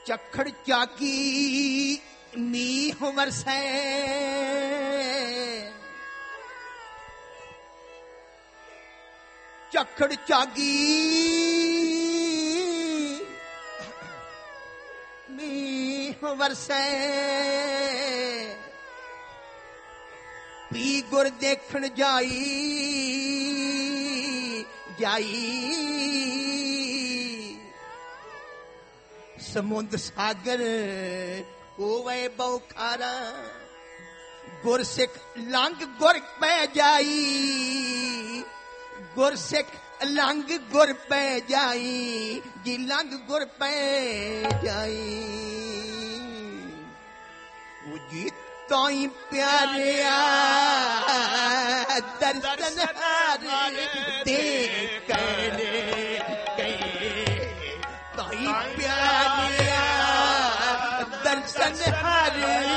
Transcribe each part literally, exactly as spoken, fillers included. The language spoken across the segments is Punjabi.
चखड़ चाकी मीह वरसै चखड़ चागी मीह वरसै पी गुर देखण जाई जाई समुंद सागर होवे बौखारा गुर सिख लंघ गुर पै जाई गुर सिख लंघ गुर पै जाई जी लंघ गुर पै जाई जी ताई प्यारिया दर्शन हार देखने गए ताई प्यारिया दर्शन हार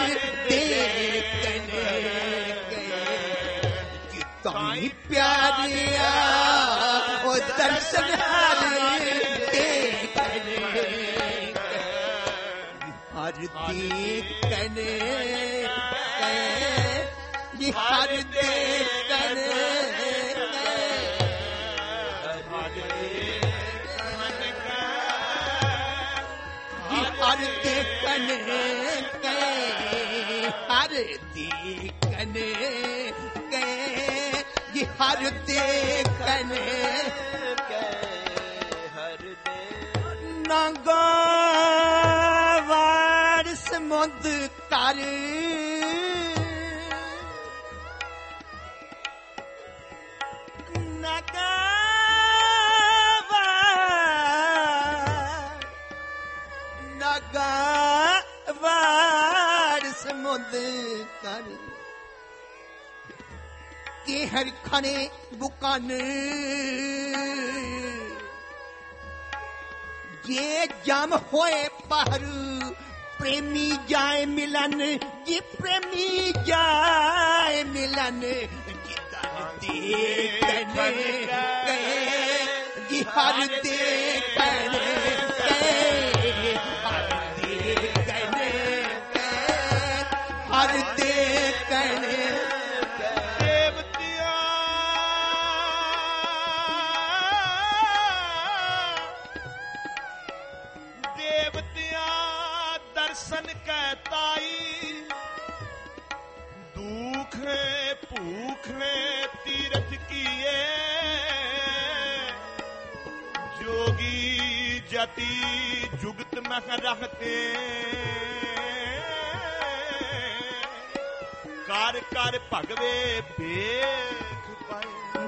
देखने गए ताई प्यारिया ओ दर्शन हार देखने हर देखने गए हर देखने हर देखने गए हर देखने गए जी हर देखने हर नंगा वार समुंद कर नगा वार समुंद कर के हर खाने बुकान ये जम होए पहर प्रेमी जाए मिलन ये प्रेमी जाए मिलन देखने गए जी हर देखने गए हर देखने गए हर देखने देवतिया देवतिया दर्शन कहताई दुख भूख ने तीरथ किए जोगी जति जुगत में रहते कार कार भगवे बेख पाए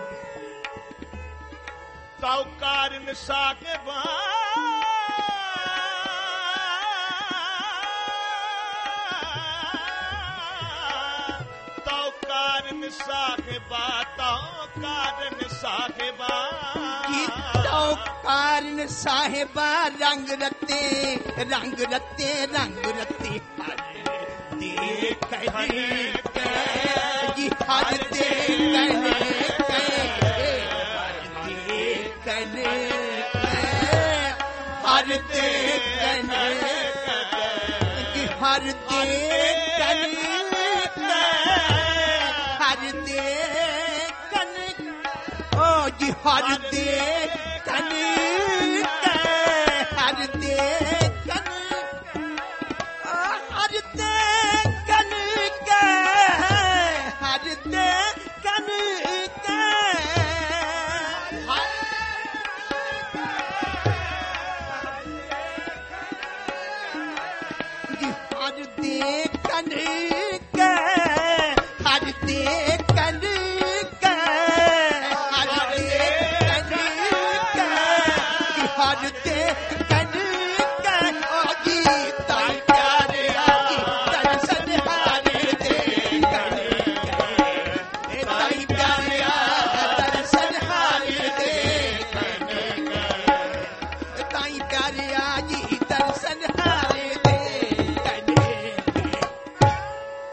ताऊ कारण साके बा ताऊ कारण साहेबा ताऊ कारण साहेबा ताऊ कारण साहेबा रंग रत्ते रंग रत्ते रंग रत्ते हर देखने जी हर देखने हर देखने जी हर देखने हर देखने ओ जी हर देखने हर देखने हर देखने हर देखने हर देखने हर देखने हर देखने हर देखने ओ जी ताई प्यारे आजी दर्शन हार देखने ताई प्यारे दर्शन हार देखने ताई प्यारे आजी दर्शन हार देखने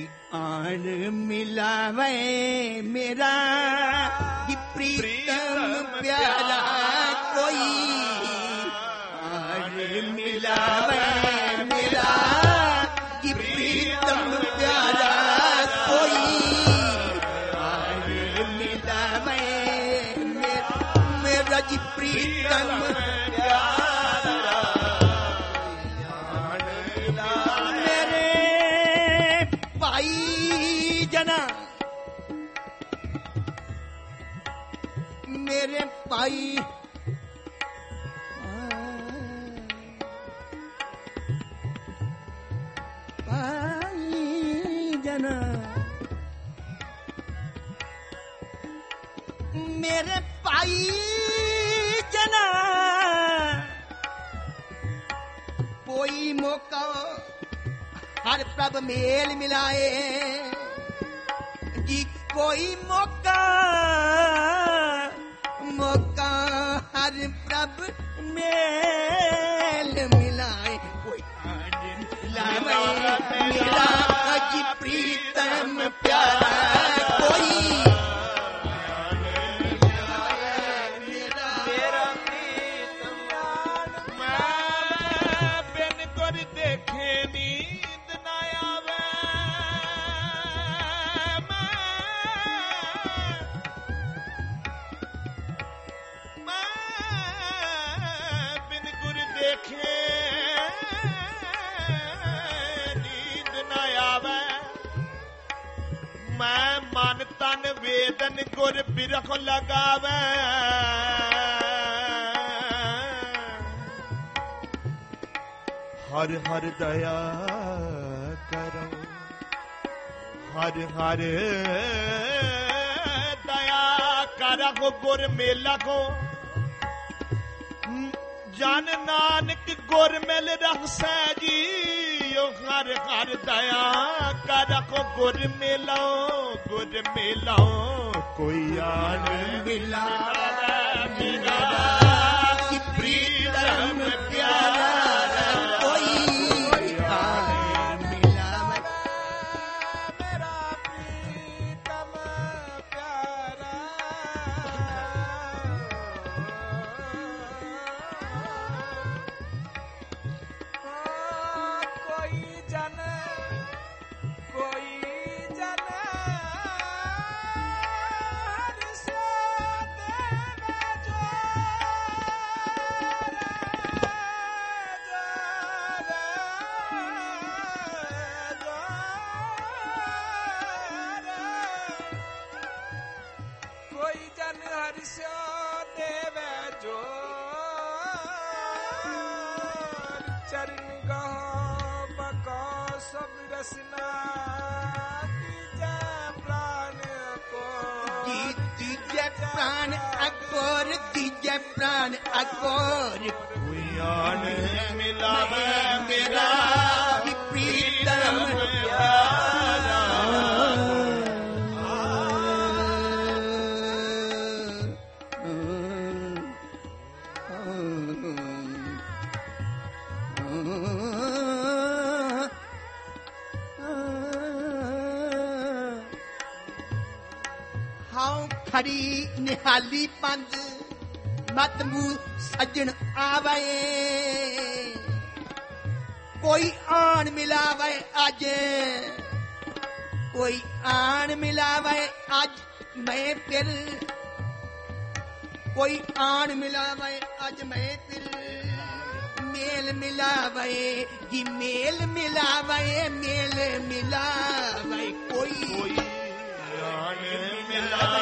आन मिलावे मेरा कि प्रीतम प्यारा कोई आन मिलावे मेरा कि प्रीतम प्यारा कोई आन मिलावे मेरा मेरा जी प्रीतम मेरे भाई भाई जना मेरे भाई जना कोई मौका हर प्रभ मेल मिलाए जी कोई मौका मौका हर प्रभ मेल मिलाए कोई मिलावे मेरा जी प्रीतम प्यारा कोई मेरा मेरा प्रीतम मैं बिन गुर देखे नींद ना आवे देखे नींद न आवे मैं मन तन वेदन गुर बिरख लगावे हर हर दया करो हर हर दया करो गुर मेला को जन नानक गुर मिल रखसै जी हर हर दया कर को गुर मिलो गुर मिलो कोई आन मिला मेरा कि प्रीतम प्यारा कोई आन मिला मेरा प्रीतम प्यारा प्राण अकोर दीजे प्राण अकोर कोई आन मिलावे मेरा कि प्रीतम प्यारा खड़ी निहाली पंद मत मुंह सजन आवे कोई आन मिलावे अज कोई आन मिलावे अज मैं फिर कोई आन मिलावे अज मैं फिर मेल मिलावे जी मेल मिलावे मेल मिलावे कोई कोई आन मिलावे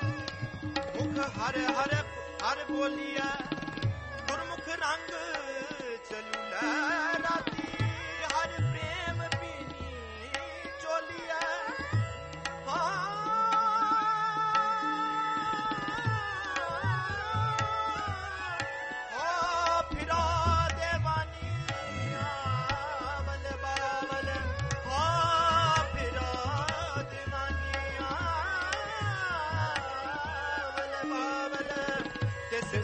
हर हर हर बोलिया गुरमुख रंग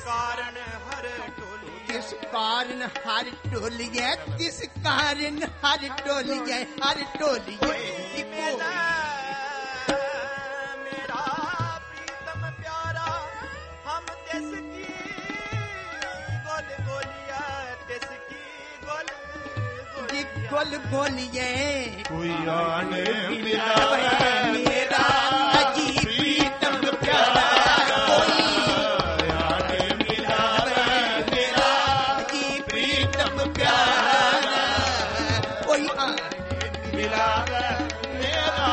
ਕਾਰਨ ਹਰ ਢੋਲੀਐ ਜਿਸ ਕਾਰਨ ਹਰ ਢੋਲੀਐ ਜਿਸ ਕਾਰਨ ਹਰ ਢੋਲੀਐ ਹਰ ਢੋਲੀਐ ਇੱਕੋ ਮੇਰਾ ਪ੍ਰੀਤਮ ਪਿਆਰਾ ਹਮ ਤਿਸ ਕੀ ਗੋਲ ਗੋਲੀਆ ਤਿਸ ਕੀ ਗੋਲ ਜੀ ਗੋਲ ਗੋਲੀਐ ਕੋਈ ਆਣ ਮਿਲਾ ਮੇਰਾ ਅਜੀ ਪ੍ਰੀਤਮ ਪਿਆਰਾ ਕੋਈ ਆਣ ਮਿਲਾ ਮੇਰਾ ਅਜੀ ਪ੍ਰੀਤਮ ਪਿਆਰਾ ਕੋਈ ਆਣ ਮਿਲਾਵੇ ਮੇਰਾ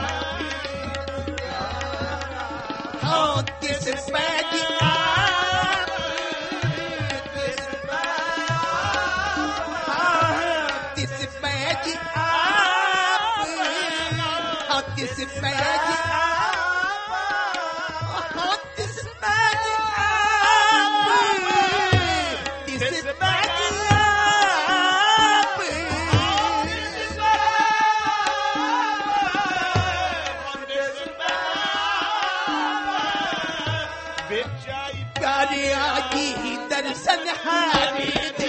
ਹਾਂ ਤਿਸ ਪੈਜੀ ਆਪ ਤਿਸ ਤਿਸ ਪੈਜੀ ਆਪ ਹਾਂ ਤਿਸ ਪੈਜੀ ਹਾਂ ਤਿਸ ਪੈਜੀ ਆਪ ਤਿਸ ਪੈਜੀ ਆਪ ਵਿੱਚ ਆਈ ਪਿਆਰਿਆ ਜੀ ਦਰਸ਼ਨ ਹਾਰੇ ਦੇ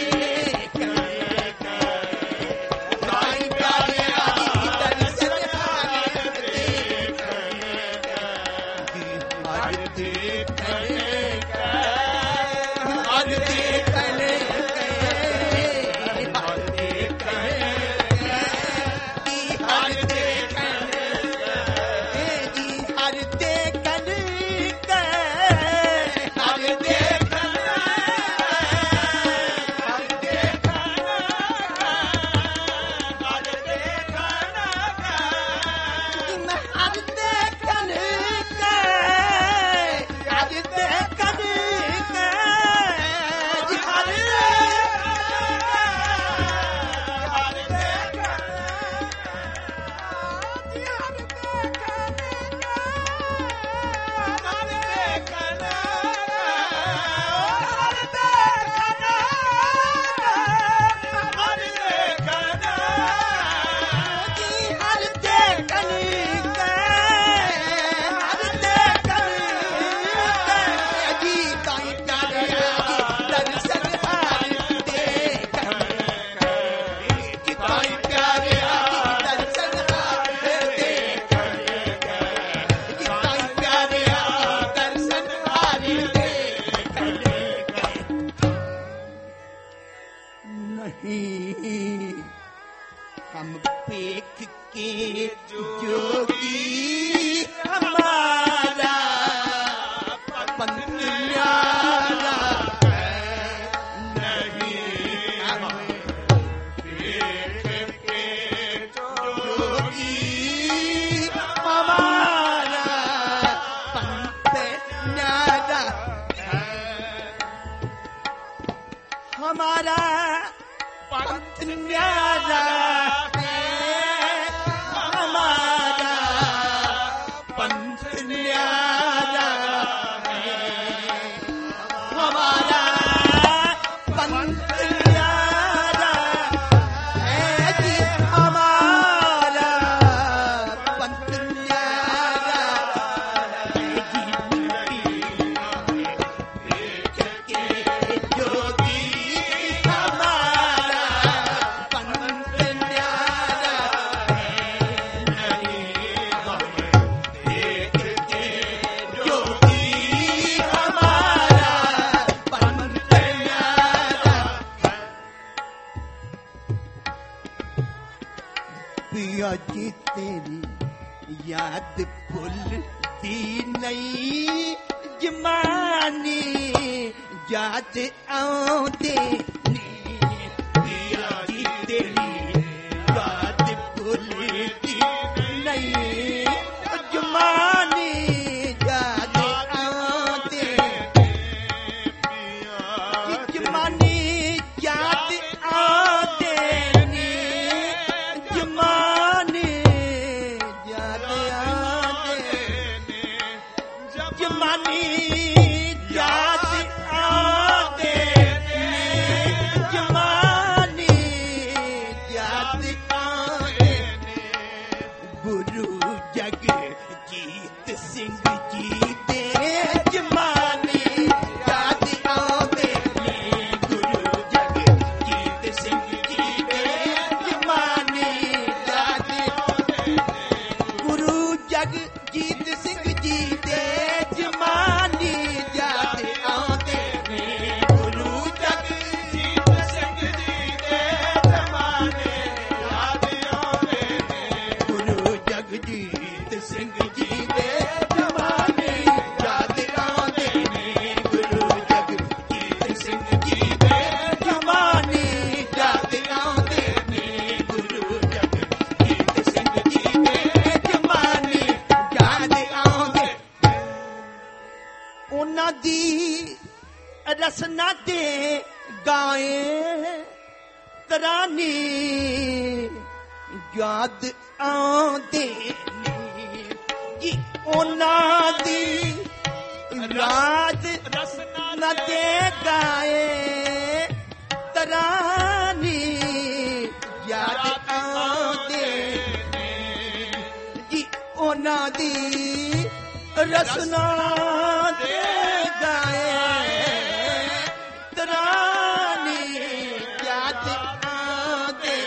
ਸਾਈ ਪਿਆਰਿਆ ਜੀ ਦਰਸ਼ਨ ਹਾਰੇ ਦੇ ਹਰ ਦੇ ਕਲੇ ਹਰ ਦੇ ਕਲੇ ਹਰ ਦੇ ਕਲੇ ਹਰ ਦੇ ਕਲੇ ਜੀ ਹਰ ਦੇ ਕਲੇ ਹਰ ਦੇ नहीं हम देख के जोगी हमारा पंत न्यारा नहीं हम देख के जोगी हमारा पंत न्यारा हमारा पंथ न्यारा हमारा पंथ न्यारा हमारा पंथ न्यारा है जी हमारा पंथ न्यारा जोगी हमारा पंथ न्यारा जोगी हमारा पंथ न्यारा पिया जी तेरी याद भुलती नहीं जमानी याद आउंदे नी पिया जी तेरी याद भुलती नहीं जमानी याद आउंदे जमानी याद आउंदे नी जमानी याद आउंदे जमानी याद आउंदे नी ਗਾਏ ਤਰਾਨੀ ਯਾਦ ਆਉਂਦੇ ਨੇ ਜੀ ਉਹਨਾਂ ਦੀ ਰਾਤ ਰਸਨਾ ਨਾ ਦੇ ਗਾਏ ਤਰਾਨੀ ਯਾਦ ਆਉਂਦੇ ਜੀ ਉਹਨਾਂ ਦੀ ਰਸਨਾ ਦੇ ਗਾਏ ਤਰਾਨੀ ਯਾਦ ਆਉਂਦੇ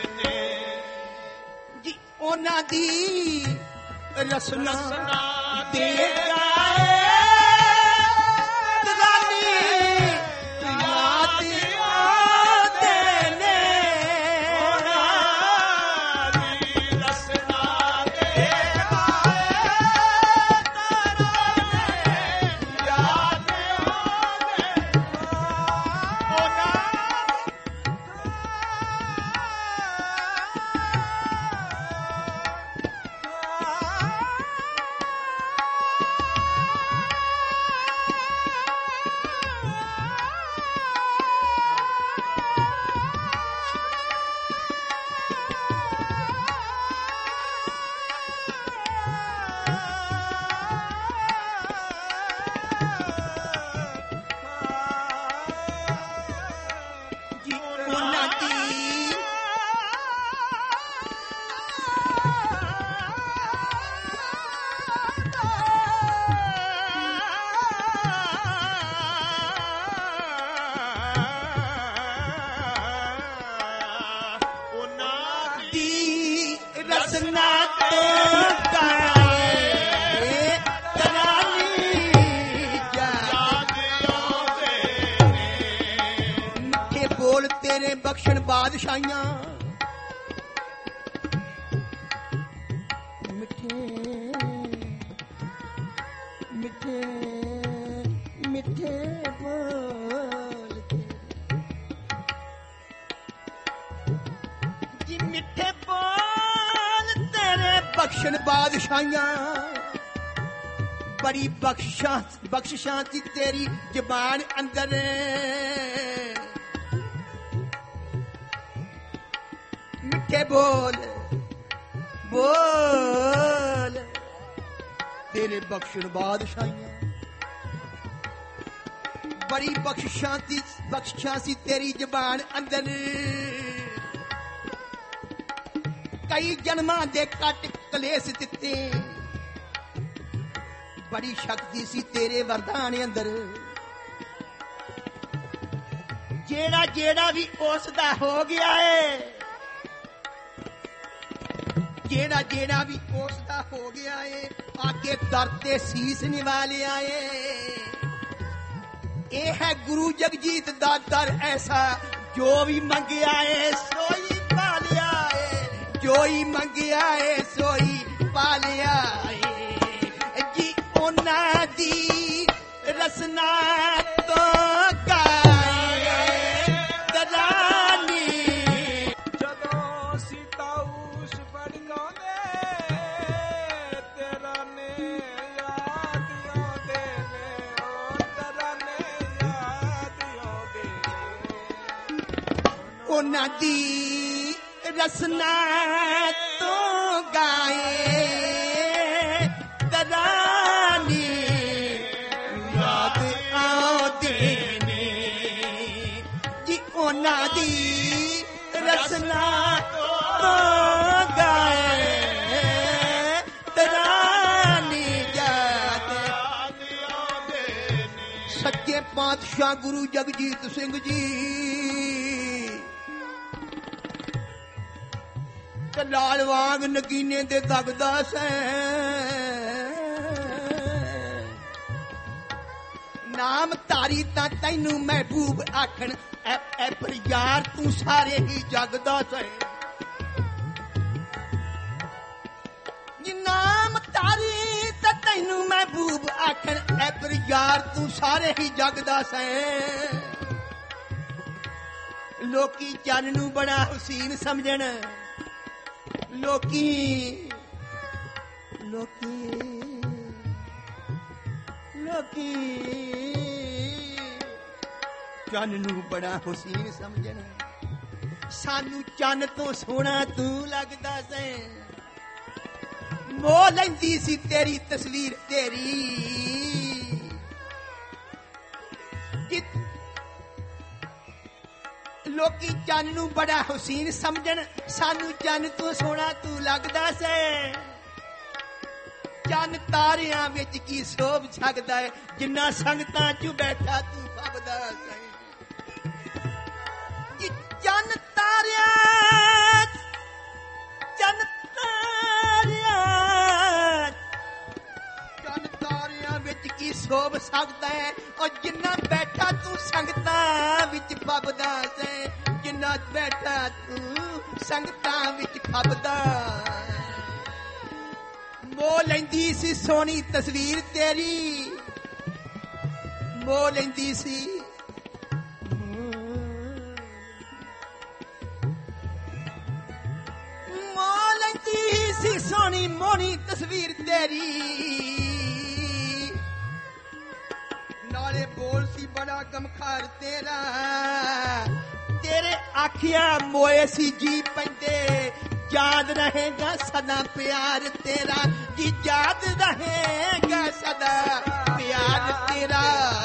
ਜੀ ਉਹਨਾਂ ਦੀ ਰਸਨਾ ਦੇ ਗਾਏ ਰਸਨਾ ਤੋਂ ਗਾਏ ਤਰਾਨੀ ਯਾਦ ਆਉਂਦੇ ਨੇ ਮਿੱਠੇ ਬੋਲ ਤੇਰੇ ਬਖਸ਼ਣ ਬਾਦਸ਼ਾਹੀਆਂ ਮਿੱਠੇ ਮਿੱਠੇ ਮਿੱਠੇ ਬੋਲ ਜੀ ਮਿੱਠੇ ਬੋਲ ਬਖਸ਼ਣ ਬਾਦਸ਼ਾਹੀਆਂ ਬੜੀ ਬਖਸ਼ਾਂ ਬਖਸ਼ਿਸ਼ਾਂ ਦੀ ਤੇਰੀ ਜ਼ਬਾਨ ਅੰਦਰ ਮਿੱਠੇ ਬੋਲ ਬੋਲ ਤੇਰੇ ਬਖਸ਼ਣ ਬਾਦਸ਼ਾਹੀਆਂ ਬੜੀ ਬਖਸ਼ਿਸ਼ਾਂ ਦੀ ਬਖਸ਼ਿਸ਼ਾਂ ਸੀ ਤੇਰੀ ਜ਼ਬਾਨ ਅੰਦਰ ਕਈ ਜਨਮਾਂ ਦੇ ਕੱਟ ਕਲੇਸ਼ ਦਿੱਤੇ ਬੜੀ ਸ਼ਕਤੀ ਸੀ ਤੇਰੇ ਵਰਦਾਨ ਅੰਦਰ ਜਿਹੜਾ ਜਿਹੜਾ ਵੀ ਉਸ ਦਾ ਹੋ ਗਿਆ ਏ ਜਿਹੜਾ ਜਿਹੜਾ ਵੀ ਉਸ ਦਾ ਹੋ ਗਿਆ ਏ ਆਗੇ ਦਰ ਤੇ ਸੀਸ ਨਿਵਾ ਲਿਆ ਏ ਇਹ ਹੈ ਗੁਰੂ ਜਗਜੀਤ ਦਾ ਦਰ ਐਸਾ ਜੋ ਵੀ ਮੰਗਿਆ ਏ ਸੋਈ ਪਾ ਲਿਆ ਏ ਜੋਈ ਮੰਗਿਆ ਏ ਸੋਈ ਪਾਲਿਆ ਏ ਜੀ ਉਹਨਾਂ ਦੀ ਰਸਨਾ ਤੋਂ ਗਾਏ ਤਰਾਨੀ ਜਦੋਂ ਸੀਤਾ ਉਸ ਫੜਕਾਉਂਦੇ ਤੇਰਾ ਨੇ ਯਾਦ ਆਉਂਦੇ ਨੇ ਉਹ ਤੇਰਾ ਨੇ ਯਾਦ ਆਉਂਦੇ ਉਹਨਾਂ ਦੀ ਰਸਨਾ ਤੋਂ ਗਾਏ ਤਰਾਨੀ ਯਾਦ ਆਉਂਦੇ ਨੇ ਜੀ ਉਹਨਾਂ ਦੀ ਰਸਨਾ ਤੋਂ ਗਾਏ ਤਰਾਨੀ ਯਾਦ ਆਉਂਦੇ ਨੇ ਸੱਚੇ ਪਾਤਸ਼ਾਹ ਗੁਰੂ ਜਗਜੀਤ ਸਿੰਘ ਜੀ ਤੇ ਲਾਲ ਵਾਂਗ ਨਗੀਨੇ ਦੇ ਦਗਦਾ ਸੈਂ ਨਾਮ ਧਾਰੀ ਤਾਂ ਤੈਨੂੰ ਮਹਿਬੂਬ ਆਖਣ ਐ ਐ ਪਰ ਯਾਰ ਤੂੰ ਸਾਰੇ ਹੀ ਜਗ ਦਾ ਸੈਂ ਨੀ ਨਾਮ ਧਾਰੀ ਤਾਂ ਤੈਨੂੰ ਮਹਿਬੂਬ ਆਖਣ ਐ ਪਰ ਯਾਰ ਤੂੰ ਸਾਰੇ ਹੀ ਜਗ ਦਾ ਸੈਂ ਲੋਕੀ ਚੰਨ ਨੂੰ ਬੜਾ ਹੁਸੀਨ ਸਮਝਣ ਲੋਕੀ ਲੋਕੀ ਲੋਕੀ ਚੰਨ ਨੂੰ ਬੜਾ ਹੁਸੀਨ ਸਮਝਣ, ਸਾਨੂੰ ਚੰਨ ਤੋਂ ਸੋਹਣਾ ਤੂੰ ਲੱਗਦਾ ਸੈਂ। ਮੋਹ ਲੈਂਦੀ ਸੀ ਤੇਰੀ ਤਸਵੀਰ ਤੇਰੀ, ਲੋਕੀ ਚੰਨ ਨੂੰ ਬੜਾ ਹੁਸੀਨ ਸਮਝਣ, ਸਾਨੂੰ ਚੰਨ ਤੋਂ ਸੋਹਣਾ ਤੂੰ ਲੱਗਦਾ ਸੈਂ। ਚੰਨ ਤਾਰਿਆਂ ਵਿੱਚ ਕੀ ਸੋਭ ਸਕਦਾ ਹੈ, ਜਿੰਨਾ ਸੰਗਤਾਂ ਚ ਬੈਠਾ ਤੂੰ ਫੱਬਦਾ ਸੈਂ। ਚੰਨ ਤਾਰਿਆਂ ਚੰਨ ਤਾਰਿਆਂ ਚੰਨ ਤਾਰਿਆਂ ਵਿੱਚ ਕੀ ਸੋਭ ਸਕਦਾ ਹੈ, ਔਰ ਜਿੰਨਾ ਬੈਠਾ ਤੂੰ ਸੰਗਤਾਂ ਵਿੱਚ ਫੱਬਦਾ ਸੈਂ। ਜਿੰਨਾ ਬੈਠਾ ਤੂੰ ਸੰਗਤਾਂ ਵਿੱਚ ਫੱਬਦਾ। ਮੋਹ ਲੈਂਦੀ ਸੀ ਸੋਹਣੀ ਤਸਵੀਰ ਤੇਰੀ, ਮੋਹ ਲੈਂਦੀ ਸੀ ਮੋਹ ਲੈਂਦੀ ਸੀ ਸੋਹਣੀ ਮੋਹਣੀ ਤਸਵੀਰ ਤੇਰੀ। ਨਾਲੇ ਬੋਲ ਸੀ ਬੜਾ ਗਮਖਾਰ ਤੇਰਾ, ਤੇਰੇ ਆਖਿਆ ਮੋਏ ਸੀ ਜੀ ਪੈਂਦੇ। याद रहेगा सदा प्यार तेरा जी, याद रहेगा सदा प्यार तेरा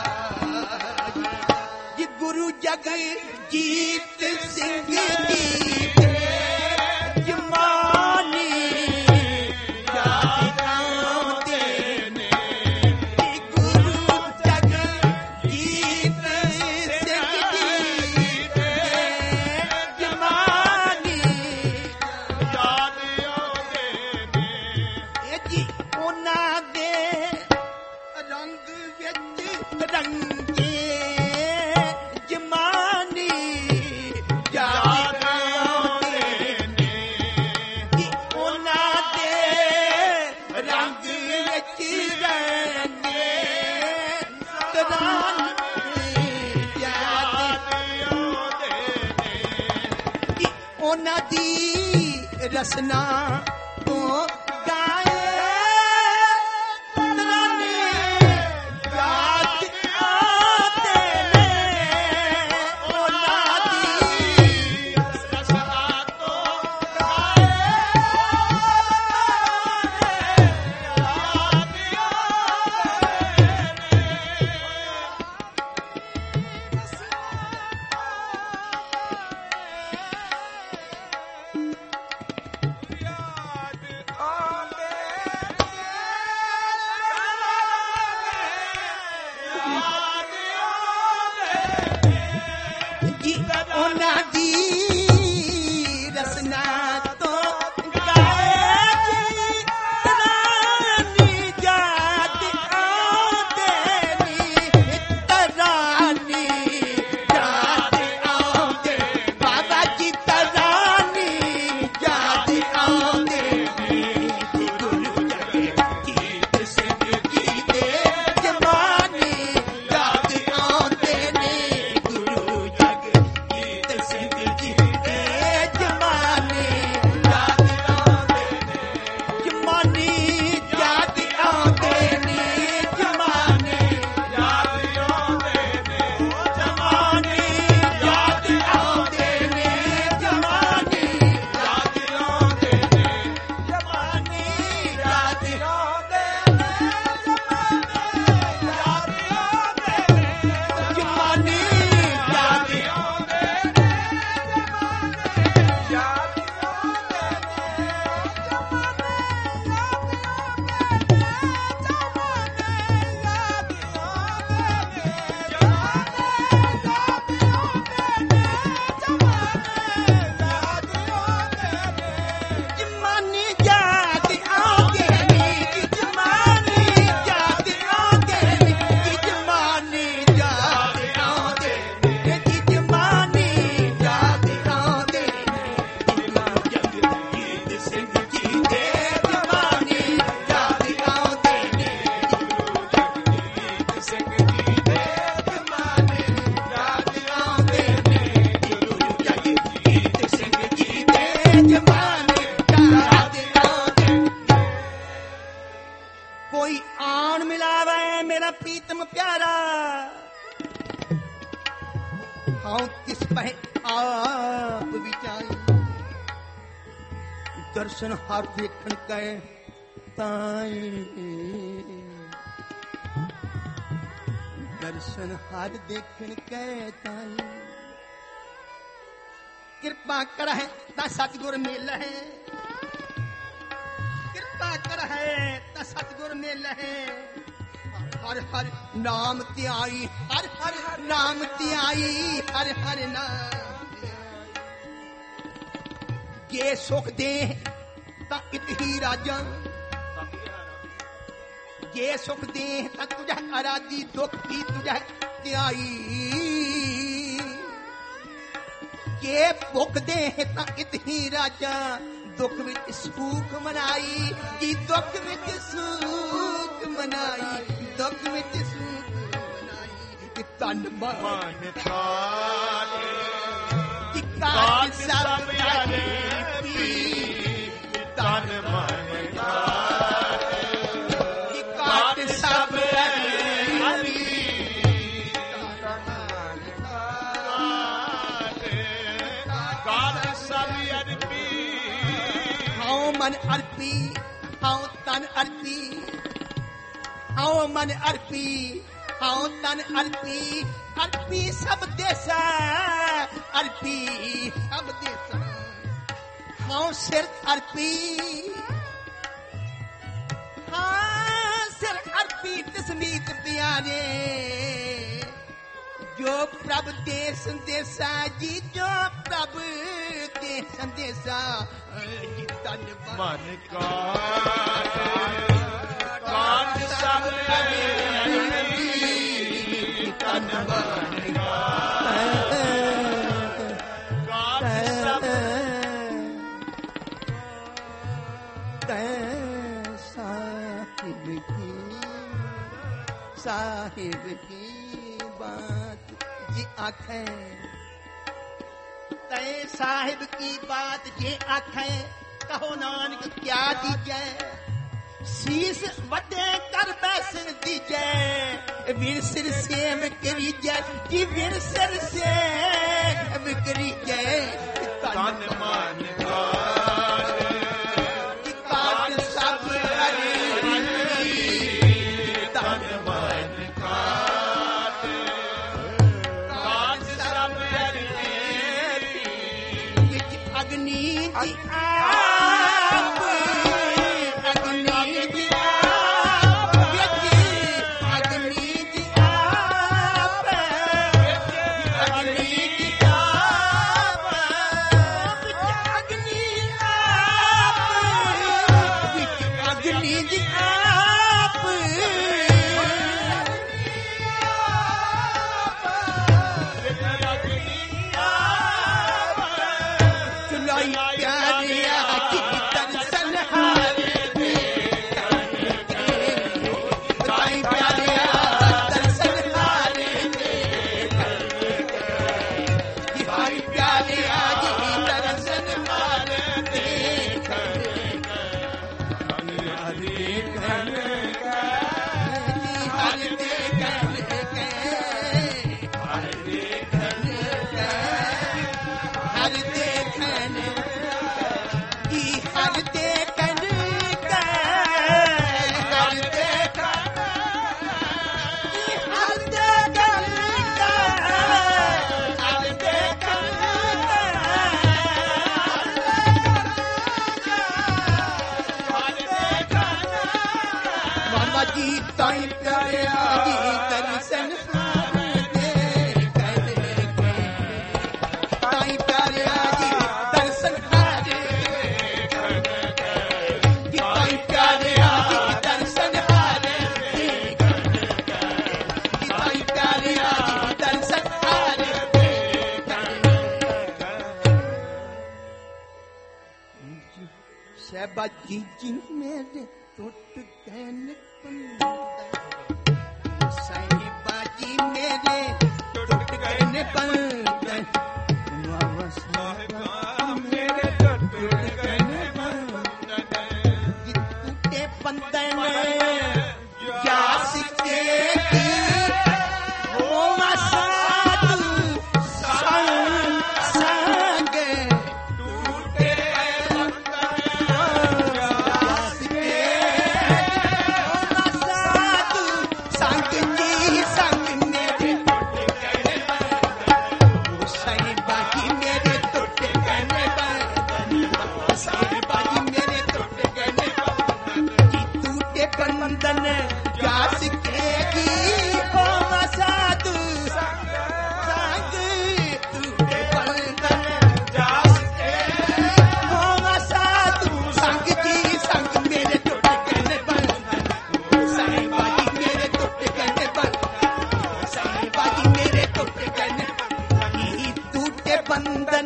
जी। गुरु जगजीत सिंह जी जमानी याद आते ने जी। गुरु जगजीत सिंह जी जमानी रंगे जमानी याद आते ने कि उन्हां दे रंग विच रंगे तराने याद आते ने कि उन्हां दी रसना तो गाए ਦਰਸ਼ਨ ਹਰ ਦੇਖਣ ਕੈ ਤਾਈ, ਦਰਸ਼ਨ ਹਰ ਦੇਖਣ ਕੈ ਤਾਈ। ਕਿਰਪਾ ਕਰਹਿ ਤਾਂ ਸਤਿਗੁਰ ਮਿਲਹਿ, ਕਿਰਪਾ ਕਰਹਿ ਤਾਂ ਸਤਿਗੁਰ ਮਿਲਹਿ। ਹਰ ਹਰ ਨਾਮ ਧਿਆਈ, ਹਰ ਹਰ ਨਾਮ ਧਿਆਈ, ਹਰ ਹਰ ਨਾਮ ਜੇ ਸੁਖ ਦੇ ਤਾਂ ਇਤਹੀ ਰਾਜਾਂ, ਜੇ ਸੁਖ ਦੇ ਤਾਂ ਤੁਝੈ ਅਰਾਧੀ, ਦੁੱਖ ਵੀ ਤੁਝੈ ਧਿਆਈ। ਜੇ ਭੁੱਖ ਦੇ ਤਾਂ ਇਤਹੀ ਰਾਜਾਂ, ਦੁੱਖ ਵਿੱਚ ਸੁਖ ਮਨਾਈ ਜੀ, ਦੁੱਖ ਵਿੱਚ ਸੁਖ ਮਨਾਈ, ਦੁੱਖ ਵਿੱਚ ਸੁਖ ਮਨਾਈ। ਕਿ ਤਨ ਮਨ ਕਾਟੇ ਕਿ ਕਾਟ ਸਭ ਅਰੇ ਪੀ, ਤਨ ਮਨ ਕਾਟੇ ਕਿ ਕਾਟ ਸਭ ਅਰੇ ਪੀ, ਤਨ ਮਨ ਕਾਟੇ ਕਾਟ ਸਭ ਅਰੇ ਪੀ। ਹਉ ਮਨ ਅਰਪੀ, ਹਉ ਤਨ ਅਰਪੀ, ਹਉ ਮਨ ਅਰਪੀ, ਹਉ ਤਨ ਅਰਪੀ। ਅਰਪੀ ਸਭ ਦੇਸਾ, ਅਰਪੀ ਸਭ ਦੇਸਾ। ਹਉ ਸਿਰ ਅਰਪੀ, ਹਾਂ ਸਿਰ ਅਰਪੀ ਤਿਸਮੀਤ ਪਿਆਰੇ। ਜੋ ਪ੍ਰਭ ਦੇ ਸੰਦੇਸਾ ਜੀ, ਜੋ ਪ੍ਰਭ ਦੇ ਸੰਦੇਸਾ ਜੀ। ਤਨ ਮਨ ਕਾਟੇ ਕਾਟ ਸਭ ਅਰੇ ਪੀ, ਤਨ ਮਨ ਕਾਟੇ ਕਾਟ ਸਭ ਤੈ ਸਾਹਿਬ ਕੀ, ਸਾਹਿਬ ਕੀ ਬਾਤ ਜੀ ਆਖੇ, ਤੈ ਸਾਹਿਬ ਕੀ ਬਾਤ ਜੇ ਆਖੇ। ਕਹੋ ਨਾਨਕ ਕਿਆ ਦੀਜੈ, ਸੀਸ ਵੱਡੇ ਕਰ ਬੈਸਣ ਦੀਜੈ। ਵੀਰ ਸਿਰ ਸੇਵ ਕਰੀਜੈ ਜੀ, ਵੀਰ ਸਿਰ ਸੇਵ ਕਰੀਜੈ। ਤਨ ਮਨ ਕਾਟੇ ਕਾਟ ਸਭ ਅਰੇ ਪੀ, ਤਨ ਮਨ ਕਾਟੇ ਕਾਟ ਸਭ ਅਰੇ ਪੀ। ਵਿੱਚ ਅਗਨੀ ਦੀ ਆਪ, ਅਗਨੀ ਦੀ ਆਪ, ਵਿੱਚ ਅਗਨੀ ਦੀ ਆਪ, ਅਗਨੀ ਦੀ ਆਪ, ਵਿੱਚ ਅਗਨੀ ਆਪ, ਵਿੱਚ ਅਗਨੀ ਦੀ ਆਪ। ਚੁਲਾਈ ਪਿਆਰਿਆ ਕੀ ਦਰਸ਼ਨ ਹਾਰੇ ਦੇ, ਚੁਲਾਈ ਪਿਆਰਿਆ ਦਰਸ਼ਨ ਹਾਰੇ ਦੇ, ਚੁਲਾਈ ਪਿਆਰਿਆ ਜੀ ਦਰਸ਼ਨ ਹਾਰੇ ਦੇ। ਹਰੀ ਘਨ ਹਰ ਦੇ ਕਹਿ ਕੇ, ਹਰ ਦੇਖਨ ਹਰ ਦੇਖਣ ਕੀ, ਹਰ ਦੇਖਣ ਕੈ, ਹਰ ਦੇਖਣ ਕੀ, ਹਰ ਦੇਖਣ ਕੈ, ਹਰ ਦੇਖਣ ਮਾਮਾ ਜੀ ਤਾਈ ਕਰਿਆ ਜੀ ਦਰਸ਼ਨ ਦੇ ਕਰੇ, ਤਾਈ ਕਰਿਆ ਜੀ ਦਰਸ਼ਨ ਹਾਰੇ ਜੀ, ਤਾਈ ਕਰਿਆ ਜੀ ਦਰਸ਼ਨ ਹਾਰੇ ਜੀ, ਤਾਈ ਕਰਿਆ ਜੀ ਦਰਸ਼ਨ ਹਾਰੇ। ਸਹਿਬਾ ਜੀ ਜੀ ਮੇਰੇ ਟੁੱਟ ਗਏ ਨਿਪੰਦਾ, ਸਾਹਿਬਾ ਜੀ ਮੇਰੇ ਟੁੱਟ ਗਏ ਨਿਪੰਦਾ। ਸਾਹਿਬਾ ਮੇਰੇ ਟੁੱਟ ਗਏ ਨੇ ਬੰਧਨ, ਜੀ ਟੁੱਟੇ ਬੰਧਨ ਜਾ ਸਿੱਕੇ ਕੀ, ਹੋਵਾ ਸਾਧੂ ਸੰਗ ਸੰਗ। ਟੂਟੇ ਬੰਧਨ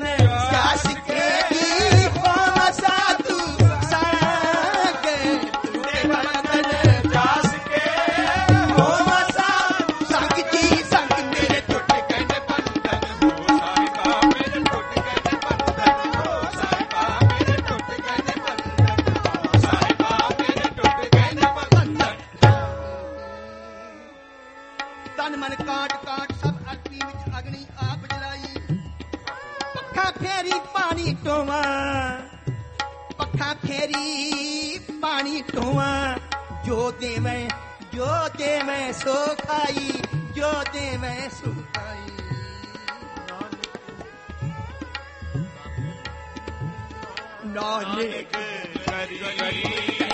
जास के दी हो साधु संग टूटे बंधन जास के हो साधु संग जी संग मेरे टूट गए बंधन हो साहिबा मेरे टूट गए बंधन हो साहिबा मेरे टूट गए बंधन हो साहिबा मेरे टूट गए बंधन तन मन काट काट सब अग्नि विच अग्नि आप जलाई पक्खा फेरी पानी टोवा पक्खा फेरी पानी टोवा जो दे मैं जो दे मैं सो खाई जो दे मैं सो खाई नानक करी करी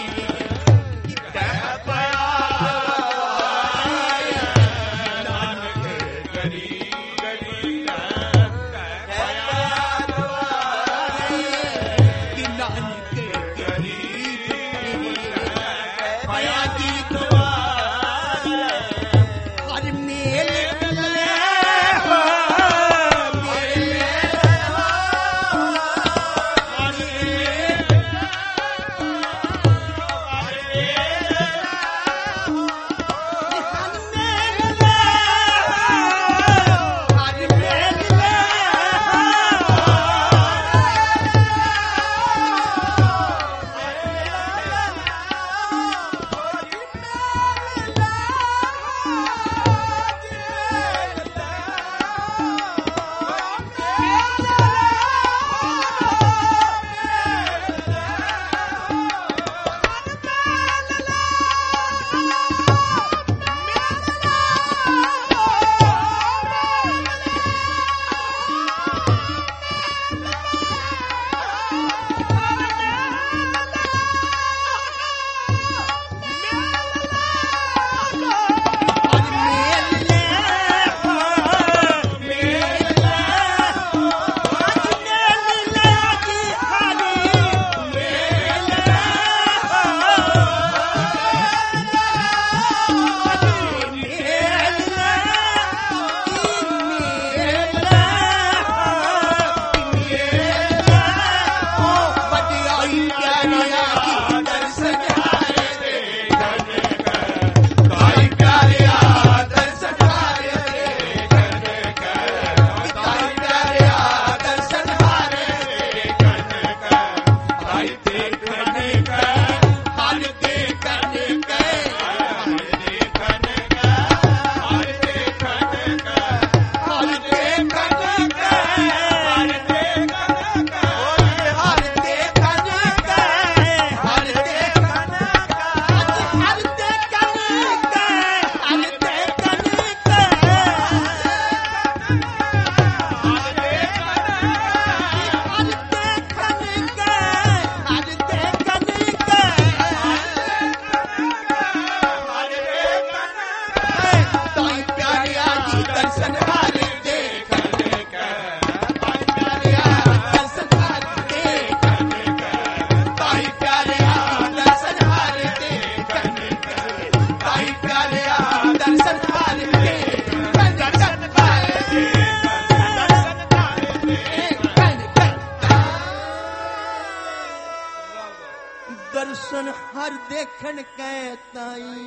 दर्शन हर देखन कै ताई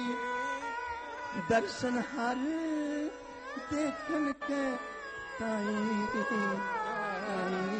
दर्शन हर देखन कै ताई